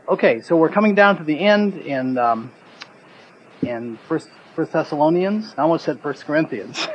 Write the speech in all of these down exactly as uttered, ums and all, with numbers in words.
Okay, so we're coming down to the end in um, in First First Thessalonians. I almost said First Corinthians.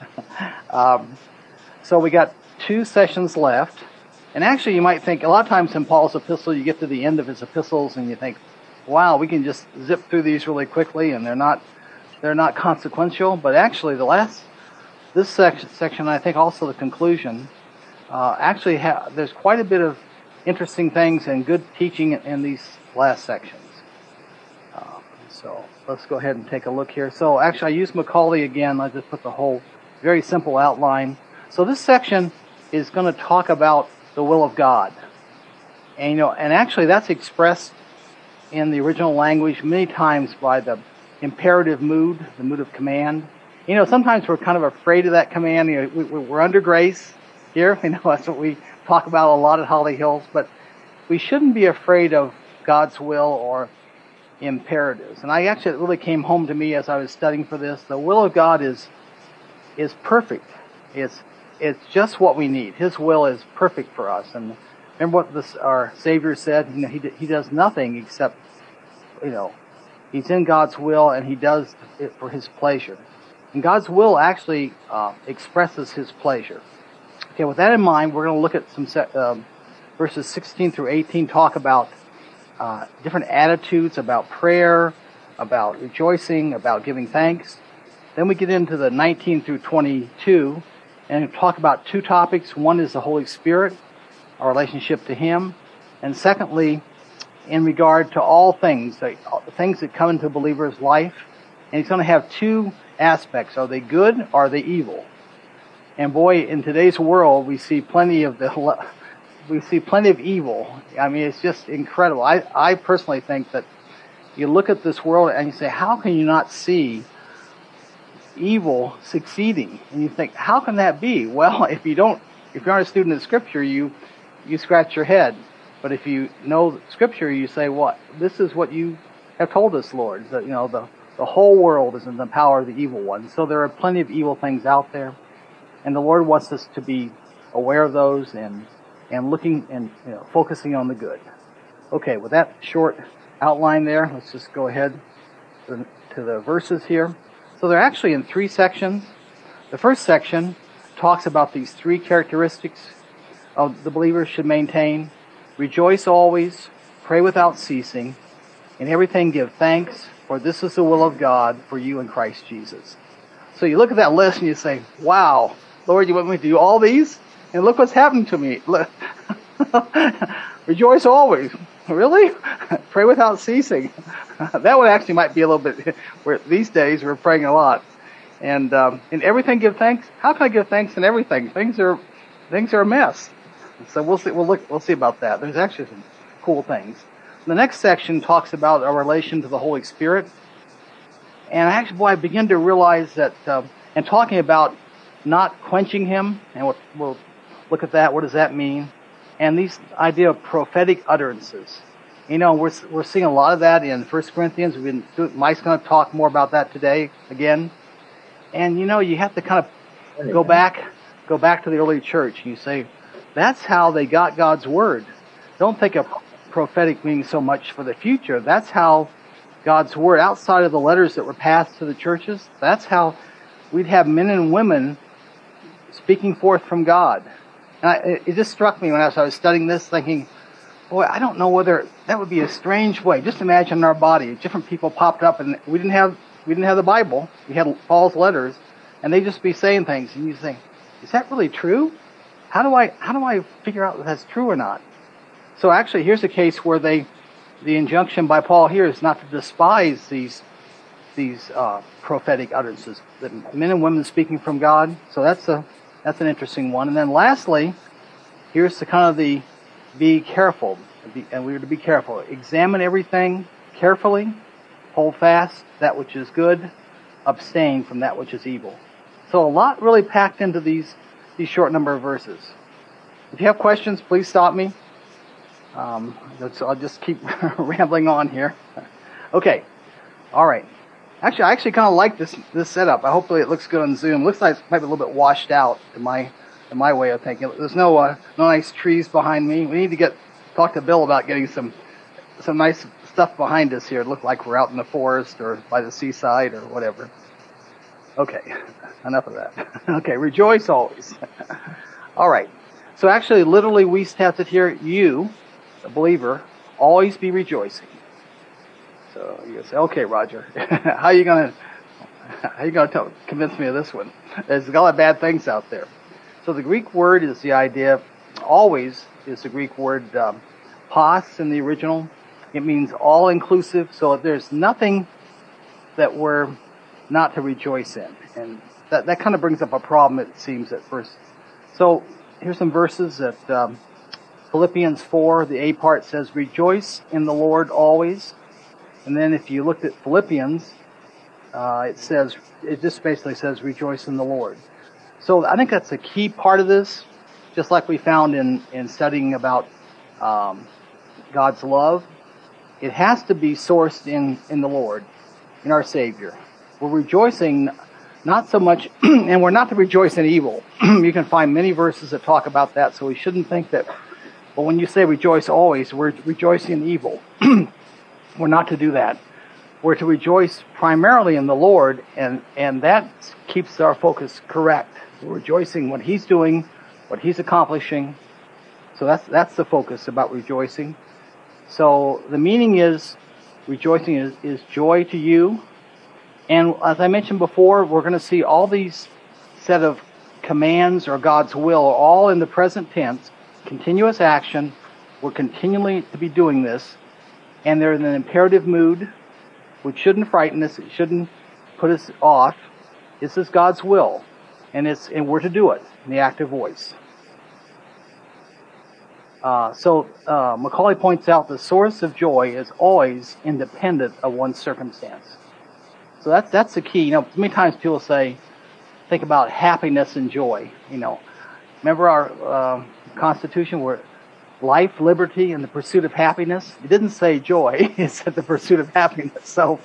um, so we got two sessions left, and actually, you might think a lot of times in Paul's epistle, you get to the end of his epistles, and you think, "Wow, we can just zip through these really quickly, and they're not they're not consequential." But actually, the last this section, section I think also the conclusion, uh, actually ha- there's quite a bit of interesting things and good teaching in these last sections. Uh, so let's go ahead and take a look here. So actually I used Macaulay again. I just put the whole very simple outline. So this section is going to talk about the will of God. And you know, and actually that's expressed in the original language many times by the imperative mood, the mood of command. You know, sometimes we're kind of afraid of that command. You know, we, we're under grace here. You know, that's what we talk about a lot at Holly Hills, but we shouldn't be afraid of God's will or imperatives. And I actually, it really came home to me as I was studying for this. The will of God is is perfect. It's it's just what we need. His will is perfect for us. And remember what this, our Savior said? You know, he he does nothing except, you know, he's in God's will and he does it for his pleasure. And God's will actually uh, expresses his pleasure. Okay, with that in mind, we're going to look at some um, verses sixteen through eighteen, talk about uh, different attitudes, about prayer, about rejoicing, about giving thanks. Then we get into the nineteen through twenty-two and talk about two topics. One is the Holy Spirit, our relationship to him. And secondly, in regard to all things, the things that come into a believer's life. And he's going to have two aspects. Are they good or are they evil? And boy, in today's world, we see plenty of the, we see plenty of evil. I mean, it's just incredible. I, I personally think that you look at this world and you say, how can you not see evil succeeding? And you think, how can that be? Well, if you don't, if you aren't a student of Scripture, you, you scratch your head. But if you know Scripture, you say, what? This is what you have told us, Lord. That, you know, the, the whole world is in the power of the evil one. So there are plenty of evil things out there. And the Lord wants us to be aware of those and and looking and you know, focusing on the good. Okay, with that short outline there, let's just go ahead to the, to the verses here. So they're actually in three sections. The first section talks about these three characteristics of the believer should maintain. Rejoice always, pray without ceasing, in everything give thanks, for this is the will of God for you in Christ Jesus. So you look at that list and you say, wow, Lord, you want me to do all these? And look what's happened to me. Rejoice always. Really? Pray without ceasing. That one actually might be a little bit, where these days we're praying a lot. And um, in everything give thanks. How can I give thanks in everything? Things are things are a mess. So we'll see. We'll look. We'll see about that. There's actually some cool things. The next section talks about our relation to the Holy Spirit. And actually, boy, I begin to realize that, uh, and talking about not quenching him, and we'll, we'll look at that. What does that mean? And these idea of prophetic utterances. You know, we're we're seeing a lot of that in First Corinthians. We've been Mike's going to talk more about that today again. And you know, you have to kind of go back, go back to the early church, and you say, that's how they got God's word. Don't think of prophetic meaning so much for the future. That's how God's word, outside of the letters that were passed to the churches, that's how we'd have men and women speaking forth from God. And I, it just struck me when I was, I was studying this, thinking, boy, I don't know whether that would be a strange way. Just imagine our body. Different people popped up, and we didn't have we didn't have the Bible. We had Paul's letters, and they'd just be saying things, and you think, is that really true? How do I how do I figure out if that's true or not? So actually, here's a case where they, the injunction by Paul here is not to despise these these uh, prophetic utterances, the men and women speaking from God. So that's a that's an interesting one. And then lastly, here's the kind of the be careful, and we are to be careful. Examine everything carefully, hold fast that which is good, abstain from that which is evil. So a lot really packed into these these short number of verses. If you have questions, please stop me. Um, I'll just keep rambling on here. Okay, all right. Actually, I actually kind of like this this setup. Hopefully, it looks good on Zoom. Looks like it might be a little bit washed out in my in my way of thinking. There's no uh, no nice trees behind me. We need to get talk to Bill about getting some some nice stuff behind us here. It looked like we're out in the forest or by the seaside or whatever. Okay, enough of that. Okay, rejoice always. All right. So actually, literally, we have to hear you, the believer, always be rejoicing. So you say, okay, Roger, how are you going to how are you going to convince me of this one? There's a lot of bad things out there. So the Greek word is the idea, always is the Greek word um, pas in the original. It means all-inclusive, so there's nothing that we're not to rejoice in. And that, that kind of brings up a problem, it seems, at first. So here's some verses that um, Philippians four, the A part says, rejoice in the Lord always. And then if you looked at Philippians, uh, it says, it just basically says, rejoice in the Lord. So I think that's a key part of this, just like we found in, in studying about um, God's love. It has to be sourced in, in the Lord, in our Savior. We're rejoicing not so much, and we're not to rejoice in evil. You can find many verses that talk about that, so we shouldn't think that, well, when you say rejoice always, we're rejoicing in evil. We're not to do that. We're to rejoice primarily in the Lord, and, and that keeps our focus correct. We're rejoicing what He's doing, what He's accomplishing. So that's that's the focus about rejoicing. So the meaning is, rejoicing is, is joy to you. And as I mentioned before, we're going to see all these set of commands or God's will are all in the present tense, continuous action. We're continually to be doing this. And they're in an imperative mood, which shouldn't frighten us. It shouldn't put us off. This is God's will. And it's and we're to do it in the active voice. Uh, so uh, Macaulay points out the source of joy is always independent of one's circumstance. So that's that's the key. You know, many times people say, think about happiness and joy. You know, remember our uh, Constitution where life, liberty, and the pursuit of happiness? It didn't say joy. It said the pursuit of happiness. So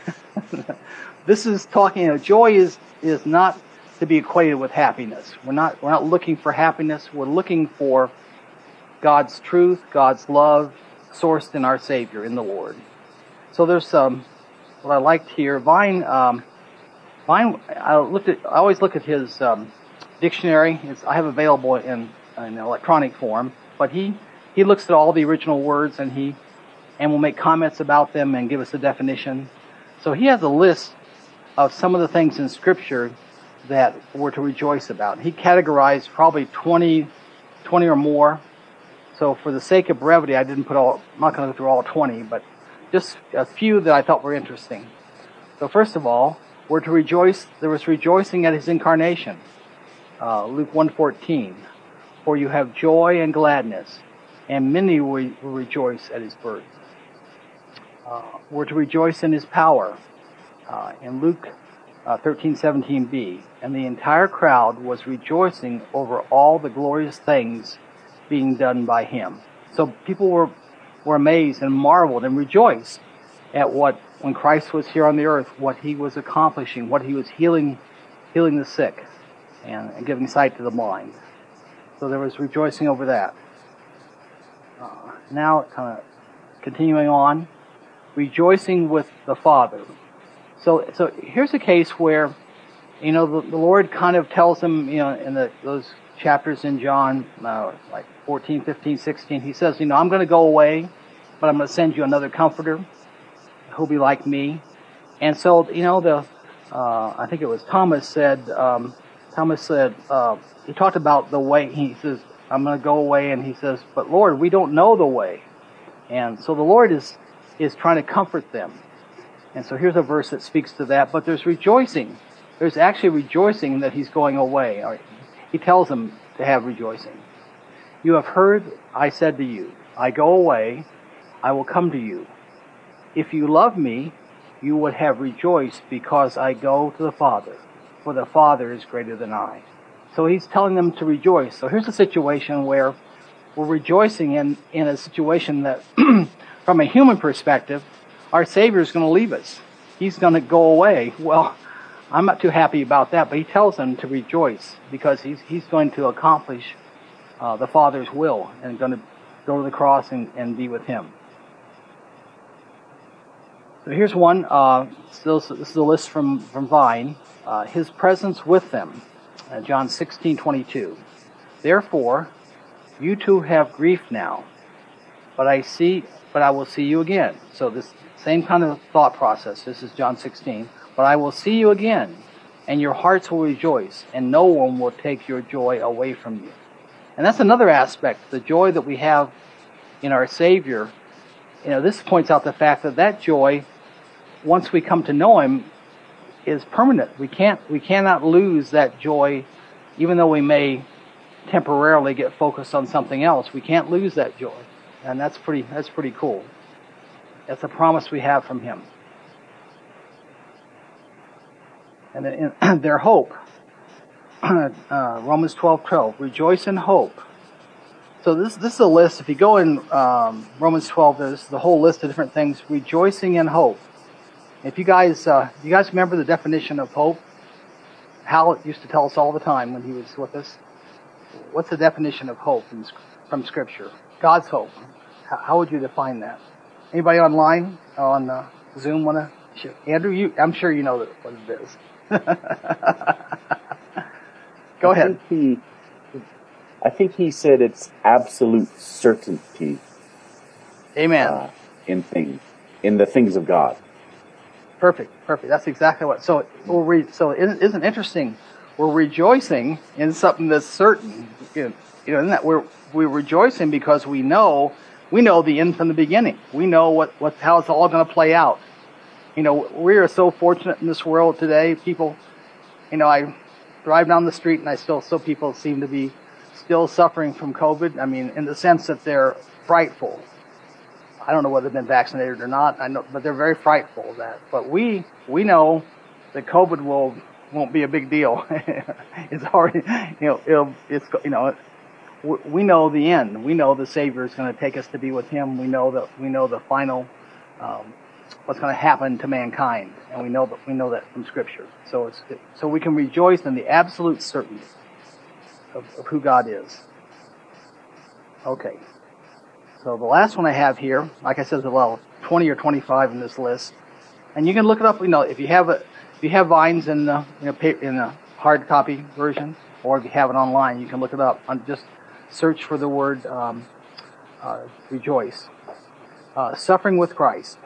this is talking. You know, joy is is not to be equated with happiness. We're not we're not looking for happiness. We're looking for God's truth, God's love, sourced in our Savior, in the Lord. So there's some. What I liked here, Vine, um, Vine, I looked at, I always look at his um, dictionary. It's, I have available in, in electronic form, but he, he looks at all the original words and he, and will make comments about them and give us a definition. So he has a list of some of the things in Scripture that we're to rejoice about. He categorized probably twenty, twenty or more. So for the sake of brevity, I didn't put all, I'm not going to go through all twenty, but just a few that I thought were interesting. So first of all, we're to rejoice. There was rejoicing at His incarnation. Uh, Luke one fourteen. For you have joy and gladness, and many will rejoice at His birth. Uh, we're to rejoice in His power. Uh, in Luke uh, thirteen seventeen b. And the entire crowd was rejoicing over all the glorious things being done by Him. So people were were amazed and marveled and rejoiced at what, when Christ was here on the earth, what He was accomplishing, what He was healing, healing the sick and, and giving sight to the blind. So there was rejoicing over that. Uh, now, kind of continuing on, rejoicing with the Father. So, so here's a case where, you know, the, the Lord kind of tells him, you know, in the, those chapters in John, uh, like fourteen, fifteen, sixteen, He says, you know, I'm going to go away, but I'm going to send you another comforter who'll be like me. And so, you know, the, uh, I think it was Thomas said, um, Thomas said, uh, he talked about the way. He says, I'm going to go away. And he says, but Lord, we don't know the way. And so the Lord is, is trying to comfort them. And so here's a verse that speaks to that. But there's rejoicing. There's actually rejoicing that He's going away. He tells them to have rejoicing. You have heard, I said to you, I go away, I will come to you. If you love me, you would have rejoiced because I go to the Father, for the Father is greater than I. So He's telling them to rejoice. So here's a situation where we're rejoicing in, in a situation that, from a human perspective, our Savior is going to leave us. He's going to go away. Well, I'm not too happy about that, but He tells them to rejoice because He's, he's going to accomplish uh, the Father's will and going to go to the cross and, and be with Him. So here's one. Uh, still, this is a list from from Vine. Uh, his presence with them, uh, John sixteen twenty-two. Therefore, you two have grief now, but I see, but I will see you again. So this same kind of thought process. This is John sixteen. But I will see you again, and your hearts will rejoice, and no one will take your joy away from you. And that's another aspect, the joy that we have in our Savior. You know, this points out the fact that that joy, once we come to know Him, is permanent. We can't, we cannot lose that joy, even though we may temporarily get focused on something else. We can't lose that joy, and that's pretty, that's pretty cool. That's a promise we have from Him. And in their hope, uh, Romans twelve twelve, rejoice in hope. So this this is a list. If you go in um, Romans twelve, there's the whole list of different things. Rejoicing in hope. If you guys, uh, you guys remember the definition of hope? Hal used to tell us all the time when he was with us. What's the definition of hope in, from Scripture? God's hope. How, how would you define that? Anybody online on uh, Zoom want to? Andrew, you, I'm sure you know what it is. Go I ahead. Think he, I think he said it's absolute certainty. Amen. Uh, in things, in the things of God. Perfect, perfect. That's exactly what. So, we're re, so it isn't interesting. We're rejoicing in something that's certain. You know, isn't that we're we're rejoicing because we know we know the end from the beginning. We know what, what how it's all going to play out. You know, we are so fortunate in this world today. People, you know, I drive down the street and I still, so people seem to be still suffering from COVID. I mean, in the sense that they're frightful. I don't know whether they've been vaccinated or not. I know, but they're very frightful of that. But we, we know that COVID will, won't be a big deal. It's already, you know, it'll, it's, you know, we know the end. We know the Savior is going to take us to be with Him. We know that, we know the final, um, what's going to happen to mankind, and we know that we know that from Scripture. So it's so we can rejoice in the absolute certainty of, of who God is. Okay. So the last one I have here, like I said, there's about twenty or twenty-five in this list, and you can look it up. You know, if you have a, if you have Vines in the you know, paper, in a hard copy version, or if you have it online, you can look it up and just search for the word um, uh, rejoice. Uh, suffering with Christ.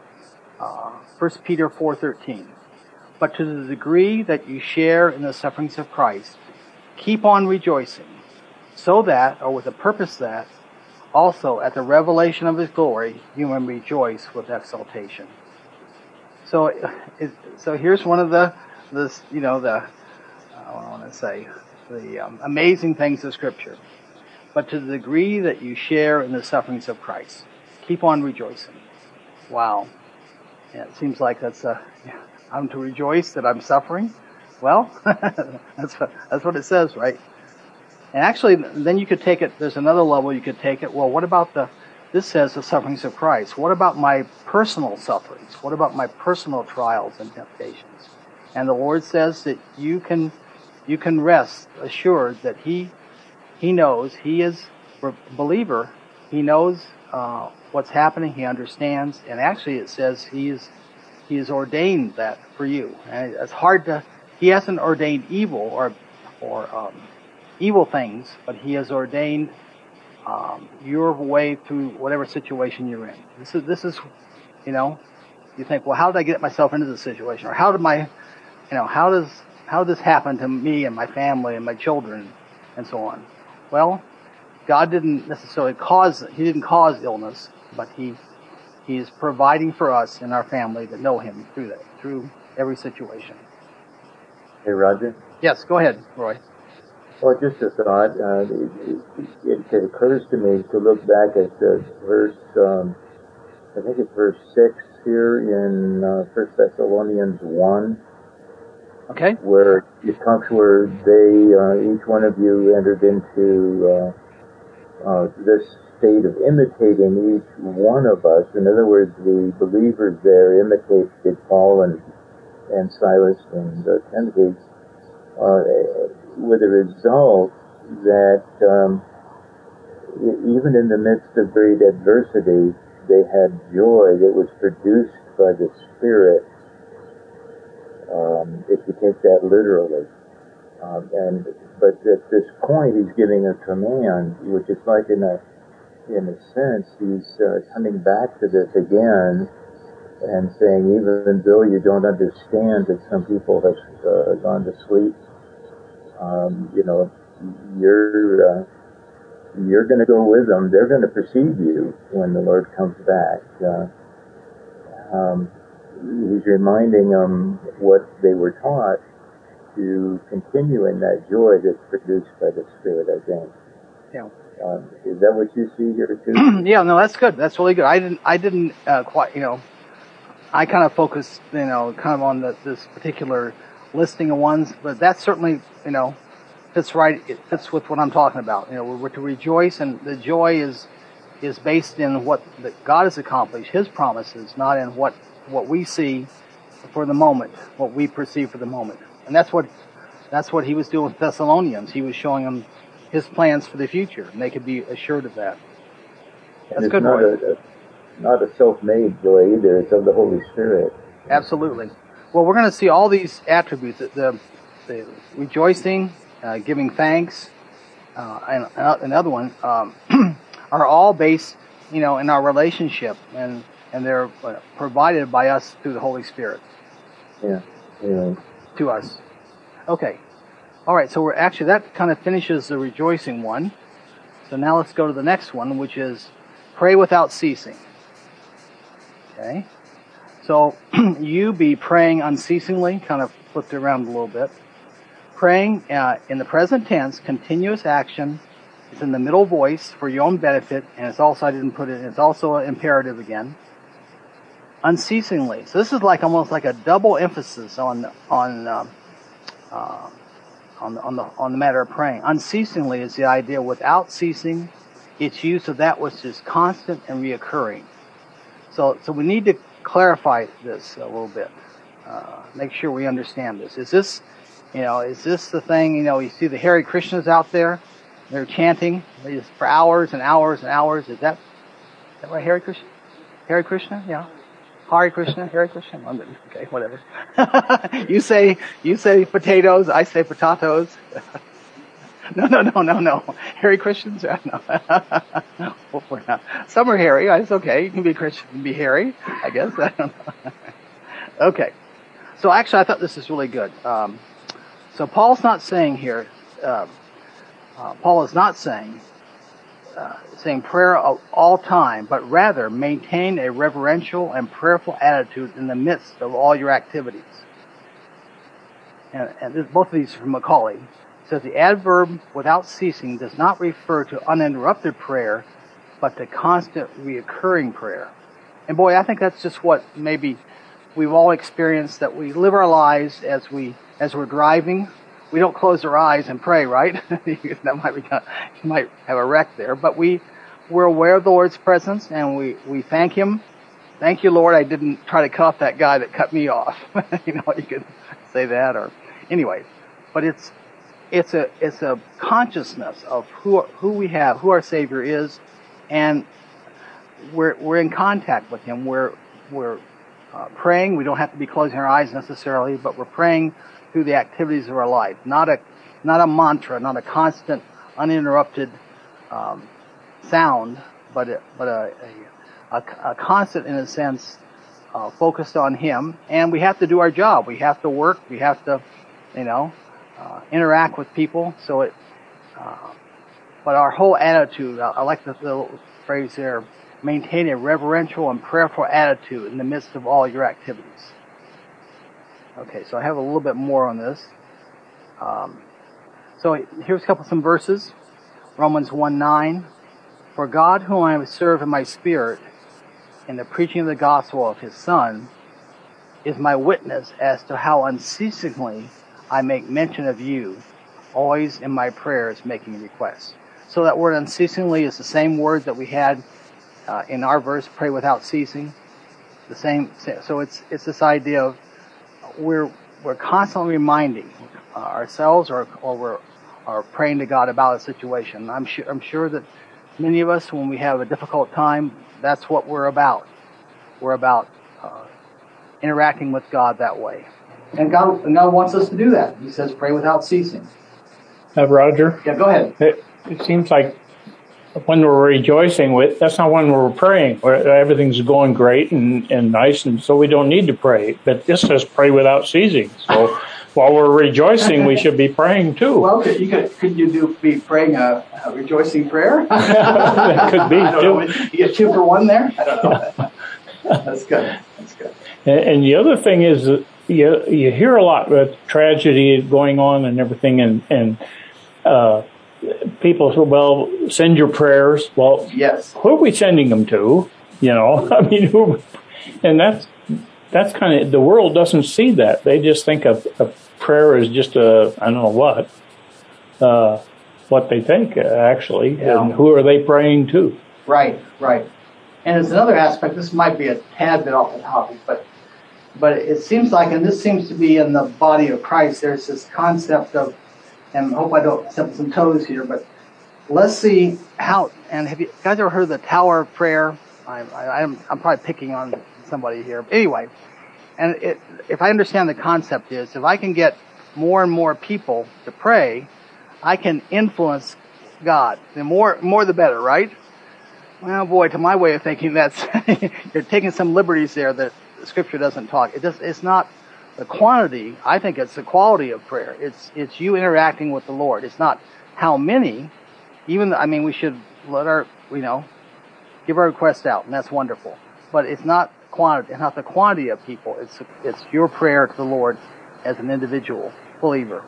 Uh, First Peter four thirteen. But to the degree that you share in the sufferings of Christ, keep on rejoicing, so that, or with the purpose that, also at the revelation of His glory, you may rejoice with exultation. So, it, so here's one of the, this, you know, the, I don't want to say, the um, amazing things of Scripture. But to the degree that you share in the sufferings of Christ, keep on rejoicing. Wow. Yeah, it seems like that's a, I'm to rejoice that I'm suffering. Well, that's what, that's what it says, right? And actually, then you could take it, there's another level you could take it. Well, what about the, this says the sufferings of Christ. What about my personal sufferings? What about my personal trials and temptations? And the Lord says that you can, you can rest assured that He, He knows, He is a believer. He knows, uh, what's happening, He understands, and actually it says He is He has ordained that for you. And it's hard to, He hasn't ordained evil or or um, evil things, but He has ordained um, your way through whatever situation you're in. This is this is, you know, you think, well, how did I get myself into this situation, or how did my, you know, how does how did this happen to me and my family and my children, and so on. Well, God didn't necessarily cause He didn't cause illness. But he, he is providing for us and our family that know Him through that, through every situation. Hey, Roger? Yes, go ahead, Roy. Well, just a thought. Uh, it, it, it occurs to me to look back at the verse, um, I think it's verse six here in uh, First Thessalonians one. Okay. Where it talks where they, uh, each one of you entered into uh, uh, this state of imitating each one of us. In other words, the believers there imitated Paul and and Silas and uh, Timothy, uh, with the result that um, even in the midst of great adversity, they had joy that was produced by the Spirit, um, if you take that literally. Um, and but at this point, he's giving a command, which is like in a in a sense, he's uh, coming back to this again and saying, even though you don't understand that some people have uh, gone to sleep, um, you know, you're uh, you're going to go with them. They're going to precede you when the Lord comes back. Uh, um, he's reminding them what they were taught to continue in that joy that's produced by the Spirit, I think. Yeah. Um, is that what you see here too? Yeah, no, that's good. That's really good. I didn't, I didn't uh, quite, you know, I kind of focused, you know, kind of on the, this particular listing of ones, but that certainly, you know, fits right. It fits with what I'm talking about. You know, we're, we're to rejoice, and the joy is is based in what that God has accomplished, His promises, not in what what we see for the moment, what we perceive for the moment. And that's what that's what He was doing with Thessalonians. He was showing them His plans for the future, and they could be assured of that. That's it's good, not Roy. a, a not a self-made joy either. It's of the Holy Spirit. Absolutely. Well, we're going to see all these attributes: the, the, the rejoicing, uh, giving thanks, uh, and uh, another one um, are all based, you know, in our relationship, and and they're uh, provided by us through the Holy Spirit. Yeah. Yeah. To us. Okay. All right. So we're actually that kind of finishes the rejoicing one. So now let's go to the next one, which is pray without ceasing. Okay. So you be praying unceasingly, kind of flipped it around a little bit. Praying uh, in the present tense, continuous action. It's in the middle voice for your own benefit, and it's also, I didn't put it, it's also an imperative again. Unceasingly. So this is like almost like a double emphasis on on um, uh, on the on the on the matter of praying. Unceasingly is the idea without ceasing. It's use of that which is constant and reoccurring. So so we need to clarify this a little bit. Uh, make sure we understand this. Is this, you know, is this the thing? You know, you see the Hare Krishnas out there. They're chanting for hours and hours and hours. Is that, is that right, Hare Krishna? Hare Krishna? Yeah. Hare Krishna, Hare Krishna. Okay, whatever. you say you say potatoes, I say potatoes. no, no, no, no, no. Hare Christians? No. Hopefully not. Some are hairy. It's okay. You can be Christian and be hairy, I guess. I don't know. Okay. So actually, I thought this is really good. Um, so Paul's not saying here. Uh, uh, Paul is not saying. Uh, saying prayer of all time, but rather maintain a reverential and prayerful attitude in the midst of all your activities. And, and this, both of these are from Macaulay. It says the adverb without ceasing does not refer to uninterrupted prayer, but to constant reoccurring prayer. And boy, I think that's just what maybe we've all experienced, that we live our lives as we as we're driving. We don't close our eyes and pray, right? that might be, you might have a wreck there. But we, we're aware of the Lord's presence, and we, we thank Him. Thank you, Lord, I didn't try to cut off that guy that cut me off. you know, you could say that, or anyway. But it's it's a it's a consciousness of who who we have, who our Savior is, and we're we're in contact with Him. We're we're uh, praying. We don't have to be closing our eyes necessarily, but we're praying through the activities of our life, not a not a mantra, not a constant, uninterrupted um, sound, but a, but a, a, a, a constant, in a sense, uh, focused on Him. And we have to do our job. We have to work. We have to, you know, uh, interact with people. So it, uh, but our whole attitude. I, I like the, the phrase there: maintain a reverential and prayerful attitude in the midst of all your activities. Okay, so I have a little bit more on this. Um, so here's a couple some verses. Romans one nine. For God, whom I serve in my spirit, in the preaching of the gospel of His Son, is my witness as to how unceasingly I make mention of you, always in my prayers making requests. So that word unceasingly is the same word that we had uh, in our verse, pray without ceasing. The same. So it's it's this idea of We're we're constantly reminding uh, ourselves, or or we're are praying to God about a situation. I'm sure I'm sure that many of us, when we have a difficult time, that's what we're about. We're about uh, interacting with God that way. And God, and God wants us to do that. He says, pray without ceasing. Uh, Roger? Yeah, go ahead. It, it seems like when we're rejoicing, with that's not when we're praying. Where everything's going great and, and nice, and so we don't need to pray. But this says pray without ceasing. So while we're rejoicing, we should be praying too. Well, could you could, could you do be praying a, a rejoicing prayer? That could be I don't too. know. You get two for one there. I don't know. That's good. That's good. And, and the other thing is that you you hear a lot about tragedy going on and everything, and and uh, people say, "Well, send your prayers." Well, yes. Who are we sending them to? You know, I mean, who? And that's that's kind of the world doesn't see that. They just think of, of prayer as just a I don't know what, uh, what they think uh, actually, Yeah. and who are they praying to? Right. Right. And there's another aspect. This might be a tad bit off the topic, but but it seems like, and this seems to be in the body of Christ. There's this concept of, and I hope I don't step on some toes here, but let's see how. And have you guys ever heard of the Tower of Prayer? I, I, I'm I'm probably picking on somebody here. Anyway, and it, if I understand the concept is, if I can get more and more people to pray, I can influence God. The more more the better, right? Well, boy, to my way of thinking, that's you're taking some liberties there that the Scripture doesn't talk. It just, it's not the quantity. I think it's the quality of prayer. It's it's you interacting with the Lord. It's not how many. Even I mean, we should let our you know give our request out, and that's wonderful. But it's not quantity. It's not the quantity of people. It's it's your prayer to the Lord as an individual believer.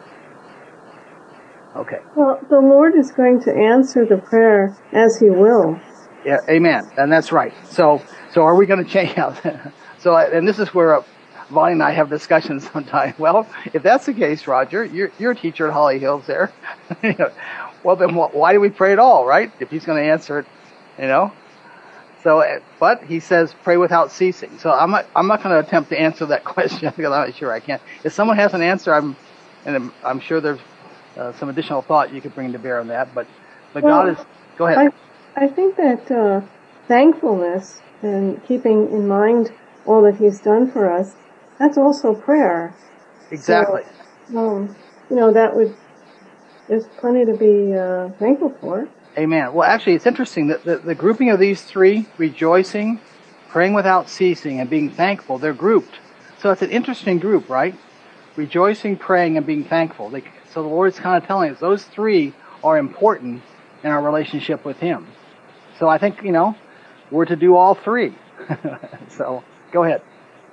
Okay. Well, the Lord is going to answer the prayer as He will. Yeah, amen. And that's right. So, so are we going to change out? So, and this is where uh, Vonnie and I have discussions sometimes. Well, if that's the case, Roger, you're, you're a teacher at Holly Hills there. You know, well, then why do we pray at all, right? If He's going to answer it, you know? So, but He says pray without ceasing. So I'm not, I'm not going to attempt to answer that question because I'm not sure I can. If someone has an answer, I'm, and I'm, I'm sure there's uh, some additional thought you could bring to bear on that. But, but well, God is, go ahead. I, I think that uh, thankfulness and keeping in mind all that He's done for us, that's also prayer. Exactly. So, um, you know, that would, there's plenty to be uh, thankful for. Amen. Well, actually, it's interesting that the, the grouping of these three, rejoicing, praying without ceasing, and being thankful, they're grouped. So it's an interesting group, right? Rejoicing, praying, and being thankful. They, so the Lord's kind of telling us those three are important in our relationship with Him. So I think, you know, we're to do all three. So, go ahead.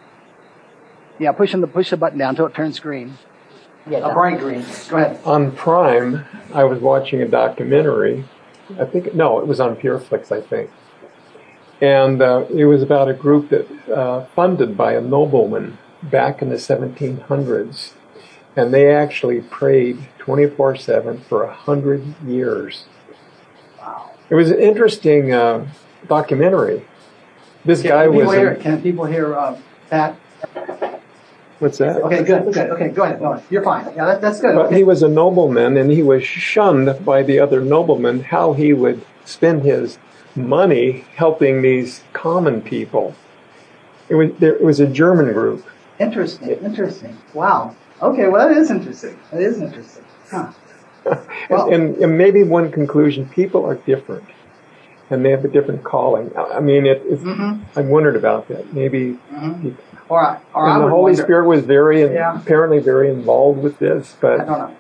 Yeah, pushing the push the button down until it turns green. Yeah, a bright green. Go ahead. On Prime, I was watching a documentary. I think, no, it was on PureFlix, I think. And uh, it was about a group that uh, funded by a nobleman back in the seventeen hundreds. And they actually prayed twenty-four seven for a hundred years. Wow. It was an interesting uh, documentary. This Can guy people was... Hear, a, can people hear uh, Pat? What's that? Okay, good, good. Okay, go ahead. No, you're fine. Yeah, that, that's good. But Okay. he was a nobleman, and he was shunned by the other noblemen how he would spend his money helping these common people. It was there, it was a German group. Interesting, interesting. Wow. Okay, well, that is interesting. That is interesting. Huh. Well, and, and maybe one conclusion, people are different, and they have a different calling. I mean, it, it's, mm-hmm. I wondered about that. Maybe... Mm-hmm. Or, or and I the would Holy wonder, Spirit was very, yeah. apparently very involved with this, but... I don't know.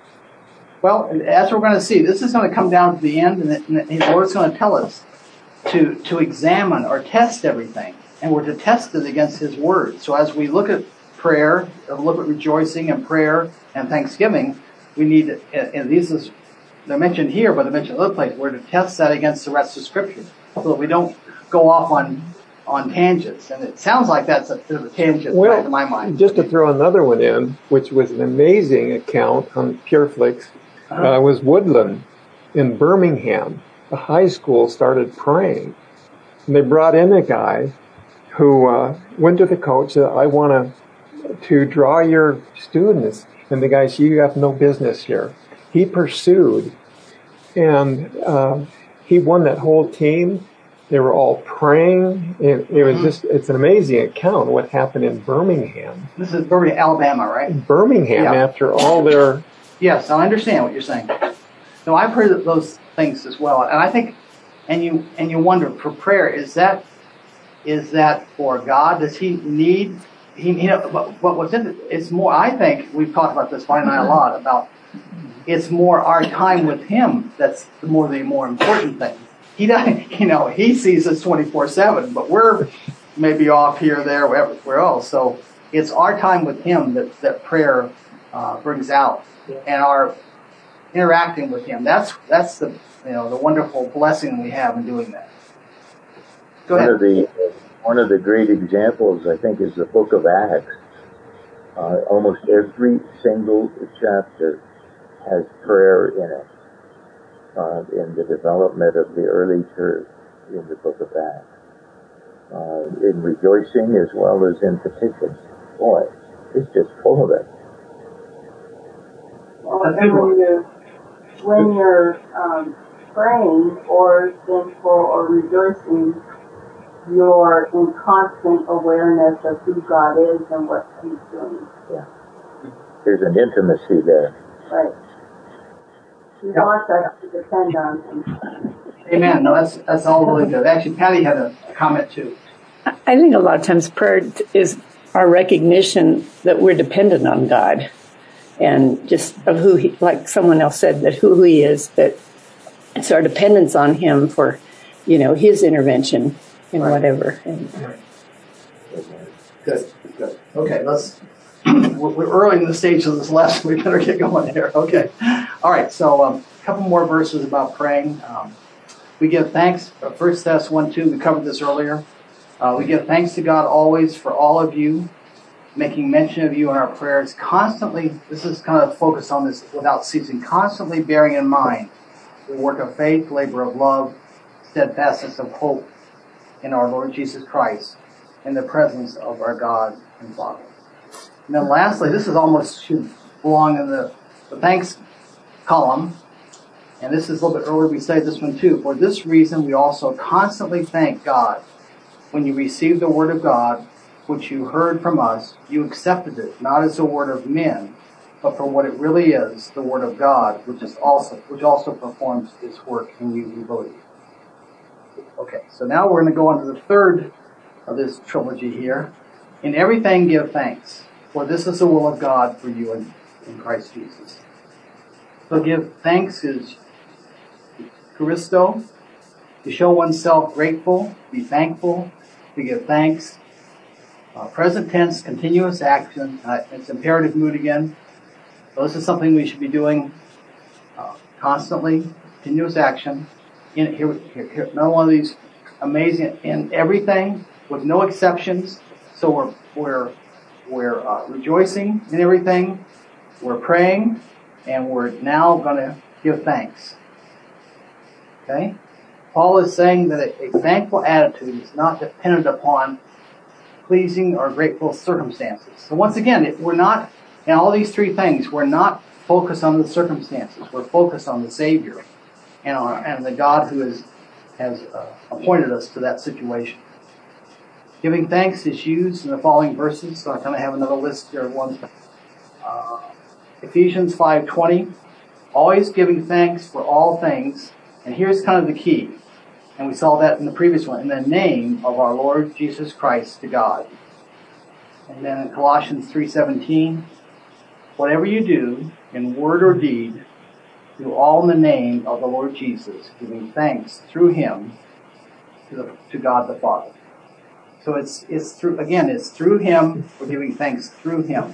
Well, as we're going to see, this is going to come down to the end, and the, and the Lord's going to tell us to, to examine or test everything, and we're to test it against His Word. So as we look at prayer, look at rejoicing and prayer and thanksgiving, we need to, and these is, they're mentioned here, but they're mentioned in other places, we're to test that against the rest of Scripture, so that we don't go off on on tangents. And it sounds like that's a bit of a tangent well, in my mind. Just to throw another one in, which was an amazing account on PureFlix, uh-huh. uh, was Woodland in Birmingham. The high school started praying. And they brought in a guy who uh, went to the coach and said, I want to to draw your students. And the guy said, you have no business here. He pursued, and uh, he won that whole team. They were all praying. It, it was just, it's an amazing account of what happened in Birmingham. This is Birmingham, Alabama, right? Birmingham, Yeah. after all their... Yes, I understand what you're saying. No, I've heard those things as well, and I think, and you and you wonder for prayer, is that is that for God? Does He need? He, you know, but, but what's in it? It's more. I think we've talked about this, Bonnie and I, a lot about. It's more our time with Him that's the more the more important thing. He doesn't, you know, He sees us twenty-four seven, but we're maybe off here, there, wherever, where else. So it's our time with Him that that prayer uh, brings out. And our interacting with Him. That's that's the you know the wonderful blessing we have in doing that. Go one ahead. Of the, one of the great examples, I think, is the book of Acts. Uh, almost every single chapter has prayer in it, uh, in the development of the early church in the book of Acts. Uh, in rejoicing as well as in petition. Boy, it's just full of it. When you're, when you're um, praying or thankful or rejoicing, you're in constant awareness of who God is and what He's doing. Yeah. There's an intimacy there. Right. He Yeah. wants us to depend on Him. Amen. No, that's that's all really good. Actually, Patty had a comment too. I think a lot of times prayer is our recognition that we're dependent on God. And just of who he, like someone else said, that who he is, that it's our dependence on him for, you know, his intervention in Right. whatever. And, Good, good. Okay, let's. we're we're early in the stage of this lesson. We better get going here. Okay. All right. So um, a couple more verses about praying. Um, we give thanks. Uh, First Thess one two. We covered this earlier. Uh, we give thanks to God always for all of you, making mention of you in our prayers, constantly, this is kind of focused on this without ceasing, constantly bearing in mind the work of faith, labor of love, steadfastness of hope in our Lord Jesus Christ, in the presence of our God and Father. And then lastly, this is almost should belong in the, the thanks column, and this is a little bit earlier, we say this one too. For this reason, we also constantly thank God. When you received the word of God, which you heard from us, you accepted it, not as a word of men, but for what it really is, the word of God, which is also which also performs its work in you who believe. Okay, so now we're going to go on to the third of this trilogy here. In everything give thanks, for this is the will of God for you in, in Christ Jesus. So give thanks is Christo, to show oneself grateful, be thankful, to give thanks. Uh, present tense, continuous action. Uh, it's imperative mood again. So this is something we should be doing uh, constantly. Continuous action. In here, here, here, another one of these amazing in everything, with no exceptions. So we're we're we're uh, rejoicing in everything. We're praying, and we're now going to give thanks. Okay. Paul is saying that a, a thankful attitude is not dependent upon pleasing or grateful circumstances. So once again, it, we're not, in all these three things, we're not focused on the circumstances. We're focused on the Savior and on and the God who is, has uh, appointed us to that situation. Giving thanks is used in the following verses. So I kind of have another list here of ones. Uh, Ephesians five twenty, always giving thanks for all things. And here's kind of the key. And we saw that in the previous one. In the name of our Lord Jesus Christ to God. And then in Colossians three seventeen, whatever you do, in word or deed, do all in the name of the Lord Jesus, giving thanks through Him to, the, to God the Father. So it's it's through again, it's through Him. We're giving thanks through Him.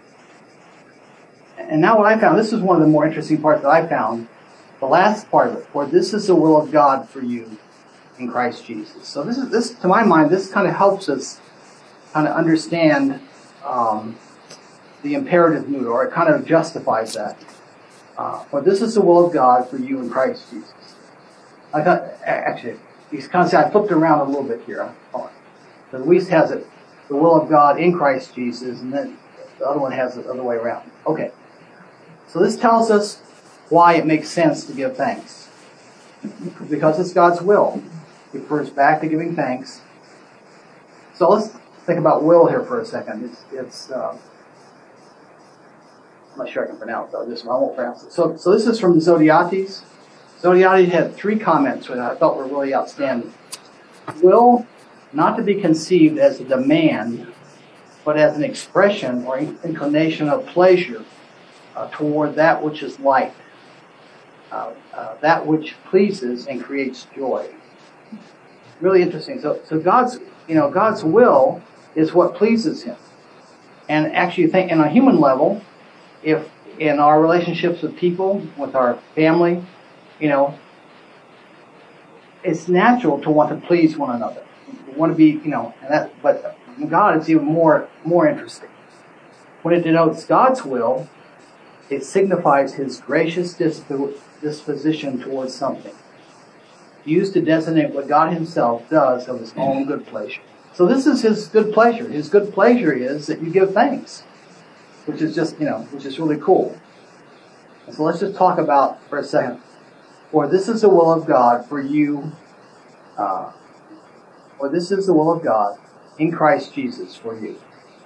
And now what I found, this is one of the more interesting parts that I found. The last part of it, for this is the will of God for you in Christ Jesus. So this is this, to my mind, this kind of helps us kind of understand um, the imperative mood, or it kind of justifies that. Uh, for this is the will of God for you in Christ Jesus. I thought, actually, he's kind of saying, I flipped it around a little bit here. The Luis has it, the will of God in Christ Jesus, and then the other one has it the other way around. Okay. So this tells us why it makes sense to give thanks. Because it's God's will. He refers back to giving thanks. So let's think about will here for a second. It's, it's uh, I'm not sure I can pronounce it, this one. I won't pronounce it. So, so this is from Zodiates. Zodiates had three comments which I thought were really outstanding. Will not to be conceived as a demand, but as an expression or inclination of pleasure uh, toward that which is light, uh, uh, that which pleases and creates joy. Really interesting. So, so God's, you know, God's will is what pleases Him. And actually, you think, on a human level, if in our relationships with people, with our family, you know, it's natural to want to please one another. We want to be, you know, and that, but in God it's even more, more interesting. When it denotes God's will, it signifies His gracious disposition towards something, used to designate what God Himself does of His own good pleasure. So this is His good pleasure. His good pleasure is that you give thanks, which is just, you know, which is really cool. And so let's just talk about for a second. For this is the will of God for you, uh, or this is the will of God in Christ Jesus for you.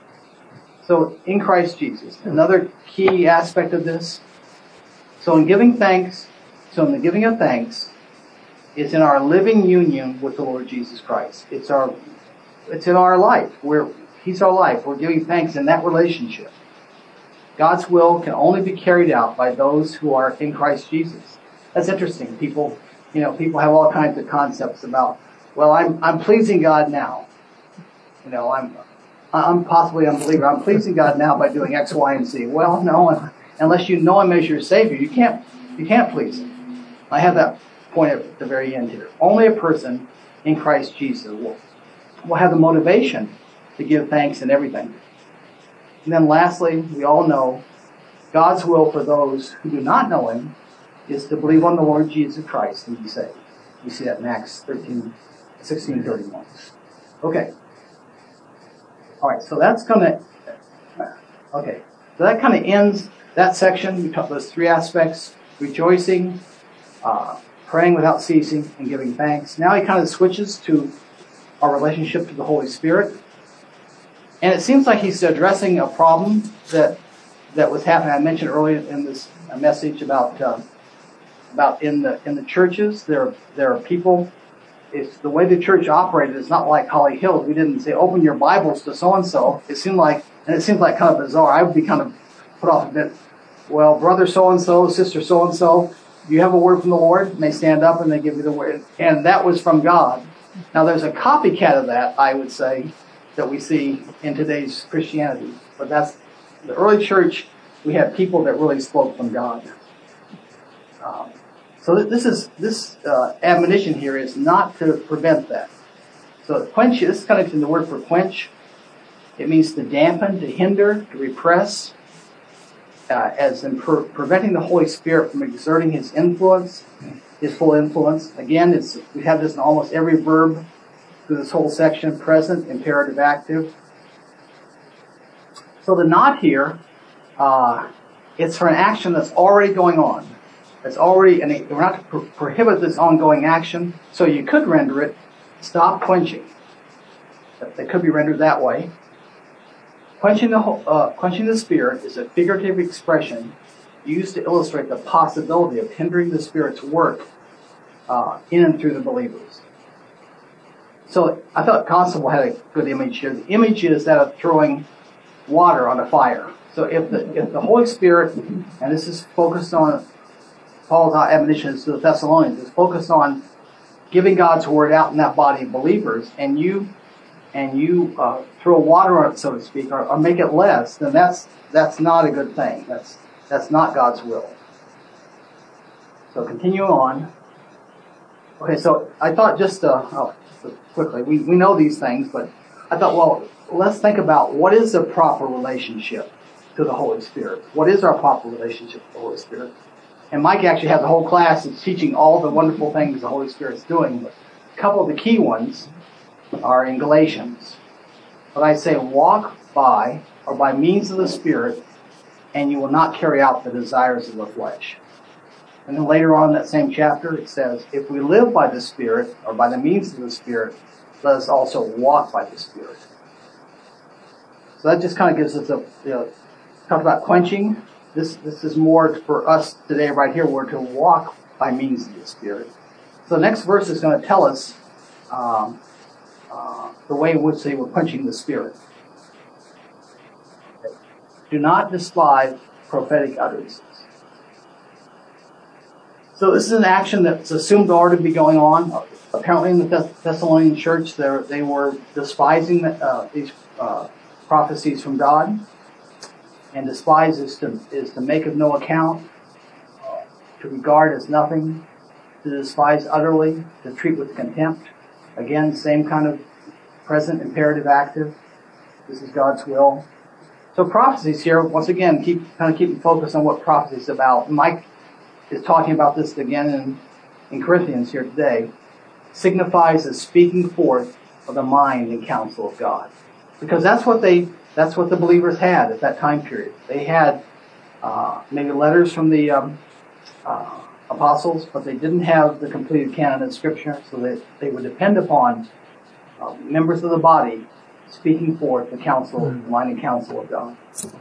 So, in Christ Jesus, another key aspect of this. So in giving thanks, so in the giving of thanks, is in our living union with the Lord Jesus Christ. It's our, it's in our life. We're, He's our life. We're giving thanks in that relationship. God's will can only be carried out by those who are in Christ Jesus. That's interesting. People, you know, people have all kinds of concepts about, well, I'm, I'm pleasing God now. You know, I'm, I'm possibly an unbeliever. I'm pleasing God now by doing X, Y, and Z. Well, no, unless you know Him as your Savior, you can't, you can't please Him. I have that point at the very end here. Only a person in Christ Jesus will, will have the motivation to give thanks in everything. And then lastly, we all know God's will for those who do not know Him is to believe on the Lord Jesus Christ and be saved. We see that in Acts thirteen, sixteen, thirty-one. Okay. All right, so that's going to, okay, so that kind of ends that section. We talked those three aspects: rejoicing, uh, praying without ceasing, and giving thanks. Now he kind of switches to our relationship to the Holy Spirit. And it seems like he's addressing a problem that that was happening. I mentioned earlier in this message about uh, about in the in the churches. There there are people. It's the way the church operated. It's not like Holly Hills. We didn't say open your Bibles to so and so. It seemed like, and it seems like kind of bizarre. I would be kind of put off a bit. Well, brother so and so, sister so and so, do you have a word from the Lord? And they stand up and they give you the word, and that was from God. Now there's a copycat of that, I would say, that we see in today's Christianity. But that's the early church. We had people that really spoke from God. Um, so this is this uh, admonition here is not to prevent that. So quench. This is kind of in the word for quench. It means to dampen, to hinder, to repress, uh, as in pre- preventing the Holy Spirit from exerting His influence, His full influence. Again, it's we have this in almost every verb through this whole section: present, imperative, active. So the not here, uh, it's for an action that's already going on. It's already, and we're not to pro- prohibit this ongoing action. So you could render it, stop quenching. It could be rendered that way. Quenching the uh, quenching the Spirit is a figurative expression used to illustrate the possibility of hindering the Spirit's work uh, in and through the believers. So I thought Constable had a good image here. The image is that of throwing water on a fire. So if the if the Holy Spirit, and this is focused on Paul's admonitions to the Thessalonians, is focused on giving God's word out in that body of believers, and you and you uh, throw water on it, so to speak, or, or make it less, then that's that's not a good thing. That's that's not God's will. So continue on. Okay, so I thought just uh, oh, quickly, we we know these things, but I thought, well, let's think about what is the proper relationship to the Holy Spirit. What is our proper relationship to the Holy Spirit? And Mike actually had the whole class that's teaching all the wonderful things the Holy Spirit's doing. But a couple of the key ones are in Galatians. But I say, walk by or by means of the Spirit, and you will not carry out the desires of the flesh. And then later on in that same chapter, it says, if we live by the Spirit, or by the means of the Spirit, let us also walk by the Spirit. So that just kind of gives us a, you know, talk about quenching. This this is more for us today right here. We're to walk by means of the Spirit. So the next verse is going to tell us um, uh, the way in which they were quenching the Spirit. Okay. Do not despise prophetic utterances. So this is an action that's assumed already to be going on. Apparently in the Thess- Thessalonian church, they were despising uh, these uh, prophecies from God. And despise is to, is to make of no account, uh, to regard as nothing, to despise utterly, to treat with contempt. Again, same kind of present imperative active. This is God's will. So prophecies here, once again, keep kind of keeping focus on what prophecy is about. Mike is talking about this again in, in Corinthians here today. Signifies the speaking forth of the mind and counsel of God. Because that's what they That's what the believers had at that time period. They had uh, maybe letters from the um, uh, apostles, but they didn't have the completed canon of Scripture, so that they would depend upon uh, members of the body speaking forth the counsel, the mind and counsel of God.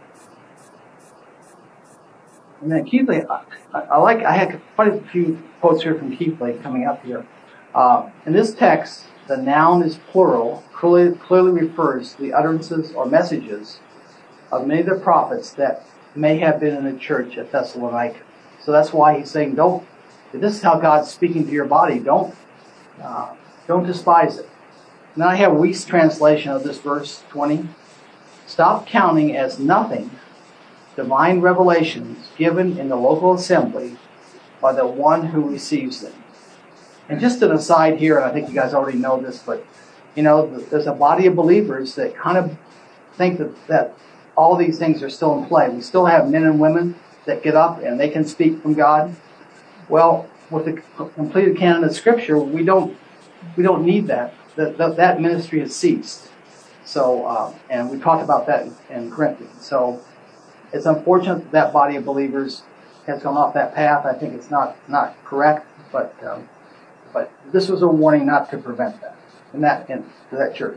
And then Keithley, I, I like. I had quite a few quotes here from Keithley coming up here. Uh, in this text, the noun is plural, clearly, clearly refers to the utterances or messages of many of the prophets that may have been in the church at Thessalonica. So that's why he's saying, don't, if this is how God's speaking to your body, don't, uh, don't despise it. Now I have Week's translation of this verse twenty. Stop counting as nothing divine revelations given in the local assembly by the one who receives them. And just an aside here, and I think you guys already know this, but, you know, there's a body of believers that kind of think that, that all these things are still in play. We still have men and women that get up and they can speak from God. Well, with the completed canon of Scripture, we don't we don't need that. That, that, that ministry has ceased. So, uh, and we talked about that in, in Corinthians. So, it's unfortunate that that body of believers has gone off that path. I think it's not not correct, but. Um, But this was a warning not to prevent that in that in to that church.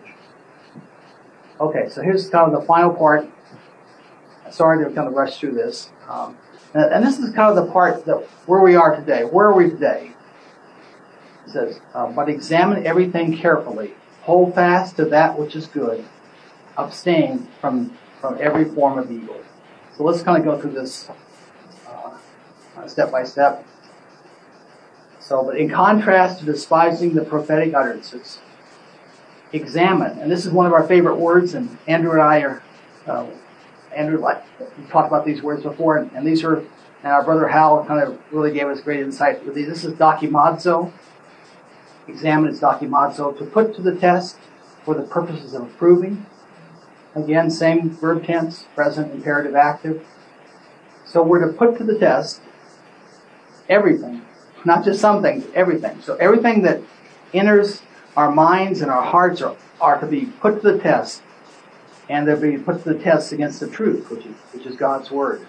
Okay, so here's kind of the final part. Sorry to kind of rush through this, um, and, and this is kind of the part that where we are today. Where are we today? It says, uh, "But examine everything carefully. Hold fast to that which is good. Abstain from from every form of evil." So let's kind of go through this uh, step by step. So, but in contrast to despising the prophetic utterances, examine, and this is one of our favorite words, and Andrew and I are, uh, Andrew, like, we talked about these words before, and, and these are, and our brother Hal kind of really gave us great insight with these. This is dokimazo. Examine is dokimazo, to put to the test for the purposes of approving. Again, same verb tense, present, imperative, active. So we're to put to the test everything. Not just some things, everything. So everything that enters our minds and our hearts are, are to be put to the test, and they're being put to the test against the truth, which is which is God's word.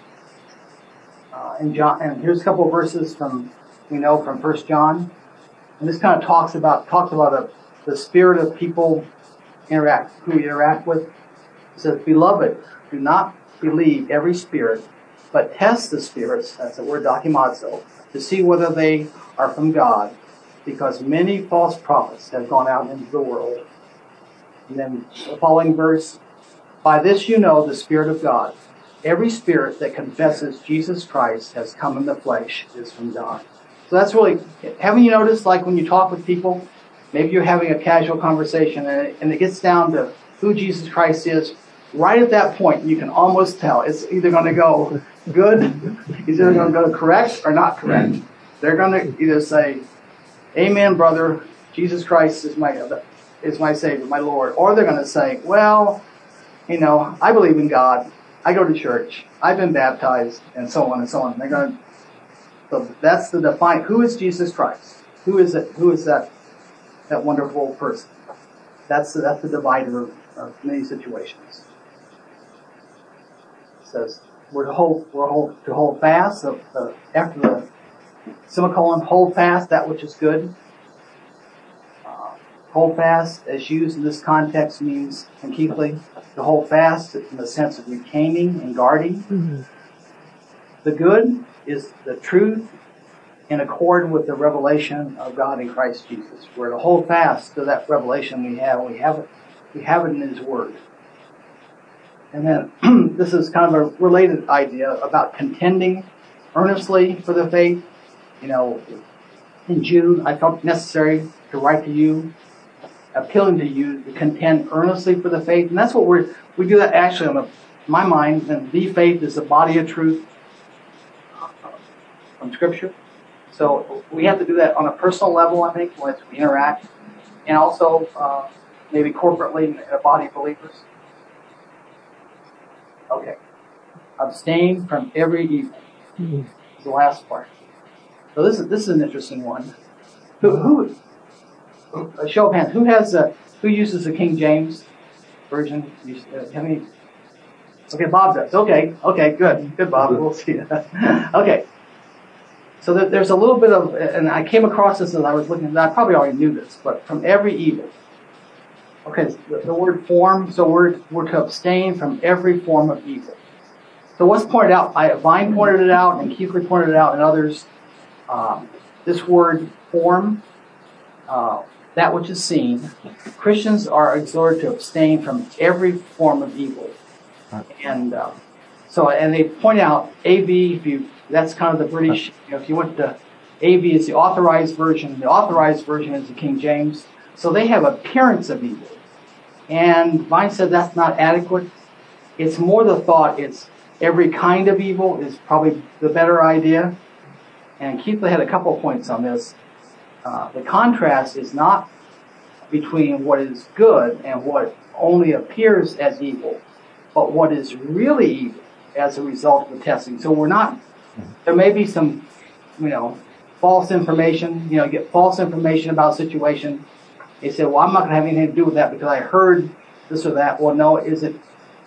Uh, and John, and here's a couple of verses from we know from First John, and this kind of talks about talks about a, the spirit of people interact who we interact with. It says, "Beloved, do not believe every spirit, but test the spirits." That's the word dokimazo. To see whether they are from God, because many false prophets have gone out into the world. And then the following verse, "By this you know the Spirit of God. Every spirit that confesses Jesus Christ has come in the flesh is from God." So that's really, haven't you noticed, like when you talk with people, maybe you're having a casual conversation and it, and it gets down to who Jesus Christ is, right at that point you can almost tell it's either going to go good, it's either going to go correct or not correct. They're going to either say, "Amen, brother, Jesus Christ is my is my Savior, my Lord," or they're going to say, "Well, you know, I believe in God, I go to church, I've been baptized," and so on and so on. They're going to, so that's the define. Who is Jesus Christ? Who is it? Who is that that wonderful person? That's the, that's the divider of, of many situations. It says we're to hold we're hold, to hold fast of the, after the semicolon, hold fast that which is good. Uh, hold fast, as used in this context, means, and Keithley, to hold fast in the sense of retaining and guarding. Mm-hmm. The good is the truth in accord with the revelation of God in Christ Jesus. We're to hold fast to that revelation we have. We have it, we have it in His Word. And then this is kind of a related idea about contending earnestly for the faith. You know, in Jude, I felt necessary to write to you, appealing to you to contend earnestly for the faith. And that's what we're, we do that actually on the, my mind. And the faith is the body of truth from Scripture. So we have to do that on a personal level, I think, as we interact, and also uh, maybe corporately in a body of believers. Okay. Abstain from every evil. Mm-hmm. Is the last part. So this is this is an interesting one. Who, who a show of hands? Who has a, who uses the King James version? You, uh, have any? Okay, Bob does. Okay, okay, good, good, Bob. We'll see. Okay. So that there's a little bit of, and I came across this as I was looking, I probably already knew this, but from every evil. Okay, the, the word form, so we're, we're to abstain from every form of evil. So what's pointed out, I, Vine pointed it out, and Keithley pointed it out, and others, um, this word form, uh, that which is seen, Christians are exhorted to abstain from every form of evil. And uh, so, and they point out, A V, if you, that's kind of the British, you know, if you went to, A V is the authorized version, the authorized version is the King James, so they have appearance of evil. And Vine said that's not adequate. It's more the thought, it's every kind of evil is probably the better idea. And Keithley had a couple of points on this. Uh, the contrast is not between what is good and what only appears as evil, but what is really evil as a result of the testing. So we're not, there may be some, you know, false information, you know, you get false information about a situation. They say, well, I'm not going to have anything to do with that because I heard this or that. Well, no, is it,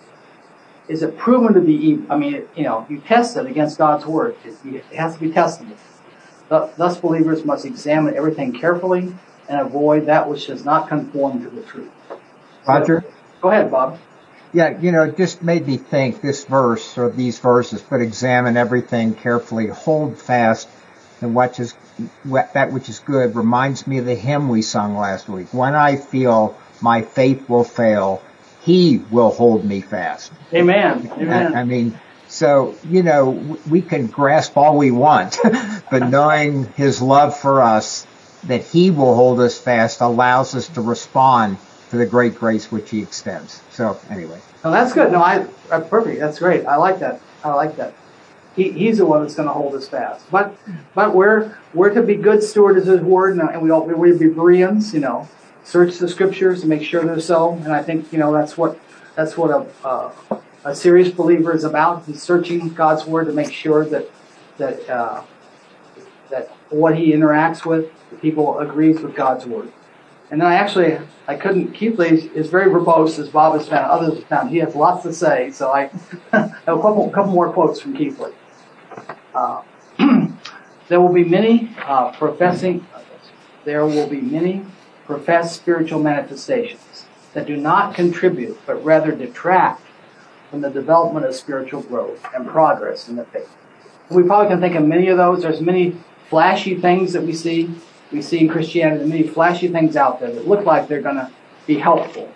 is it proven to be evil? I mean, you know, you test it against God's Word. It, it has to be testable. Thus, believers must examine everything carefully and avoid that which does not conform to the truth. Roger? So, go ahead, Bob. Yeah, you know, it just made me think, this verse, or these verses, but examine everything carefully, hold fast, and what is, that which is good, reminds me of the hymn we sung last week. When I feel my faith will fail, He will hold me fast. Amen. Amen. I, I mean, so, you know, we can grasp all we want, but knowing His love for us, that He will hold us fast, allows us to respond to the great grace which He extends. So, anyway. No, that's good. No, I, that's perfect. That's great. I like that. I like that. He, he's the one that's going to hold us fast. But, but we're, we're to be good stewards of His Word, and we all, we're to be Bereans, you know, search the Scriptures and make sure they're so. And I think, you know, that's what, that's what a, uh, a serious believer is about, is searching God's Word to make sure that, that, uh, that what he interacts with, the people agrees with God's Word. And then I actually, I couldn't, Keithley is very verbose, as Bob has found, others have found. He has lots to say, so I have a couple, couple more quotes from Keithley. Uh, there will be many uh, professing, there will be many professed spiritual manifestations that do not contribute, but rather detract from the development of spiritual growth and progress in the faith. And we probably can think of many of those. There's many flashy things that we see. We see in Christianity many flashy things out there that look like they're going to be helpful.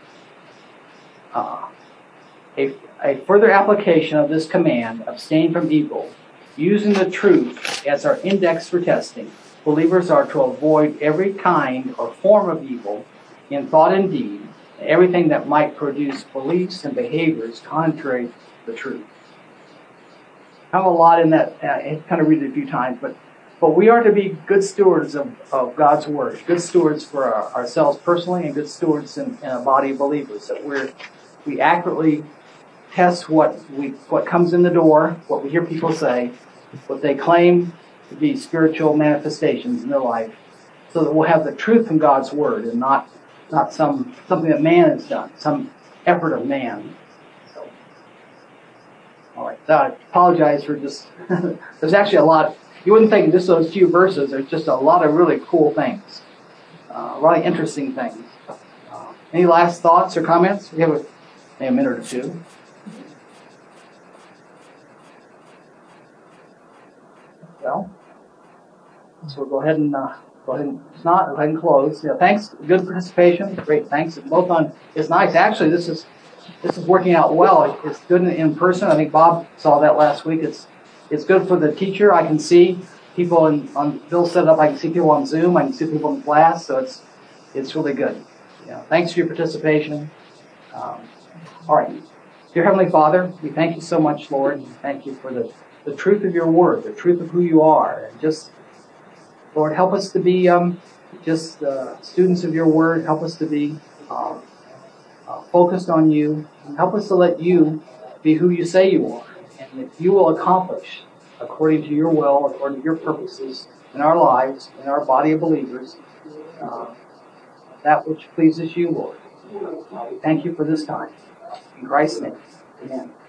Uh, a, a further application of this command, abstain from evil, using the truth as our index for testing, believers are to avoid every kind or form of evil in thought and deed, everything that might produce beliefs and behaviors contrary to the truth. I have a lot in that. Uh, I kind of read it a few times, but But we are to be good stewards of, of God's Word, good stewards for our, ourselves personally, and good stewards in, in a body of believers. That we're, we accurately test what we what comes in the door, what we hear people say, what they claim to be spiritual manifestations in their life, so that we'll have the truth from God's Word and not not some something that man has done, some effort of man. So, all right. So I apologize for just. There's actually a lot. you wouldn't think just those few verses. There's just a lot of really cool things, uh, a lot of interesting things. Uh, any last thoughts or comments? We have a, maybe a minute or two. Well, so we'll go ahead and uh, go ahead and if not, go ahead and close. Yeah, thanks, good participation, great. Thanks both on. It's nice. Actually, this is this is working out well. It's good in, in person. I think Bob saw that last week. It's it's good for the teacher. I can see people in, on Bill set it up. I can see people on Zoom. I can see people in class. So it's it's really good. Yeah. Thanks for your participation. Um, all right, dear Heavenly Father, we thank you so much, Lord. Thank you for the. the truth of your word, the truth of who you are. And just, Lord, help us to be um, just uh, students of your word. Help us to be uh, uh, focused on you. And help us to let you be who you say you are. And that you will accomplish, according to your will, according to your purposes in our lives, in our body of believers, uh, that which pleases you, Lord. Uh, we thank you for this time. In Christ's name, amen.